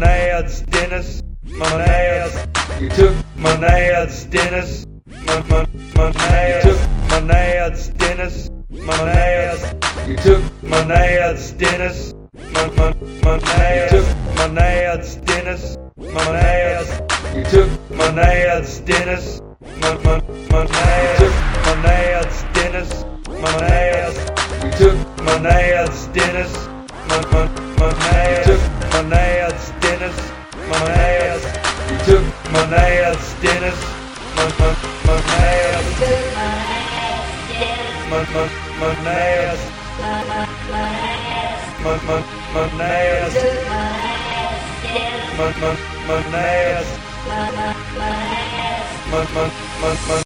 nads, Dennis, my nads. You took my nads, Dennis, my nads. You took my nads, Dennis, my nads. You took my nads, Dennis, my nads. You took my nads, Dennis, my nads. You took my nads, Dennis, my nads. You took my nads, Dennis, my nads. You took my nads, Dennis, my nads. You took my nads, Dennis, my nads. You took my nads, Dennis, my nads. You took my nads, my nads.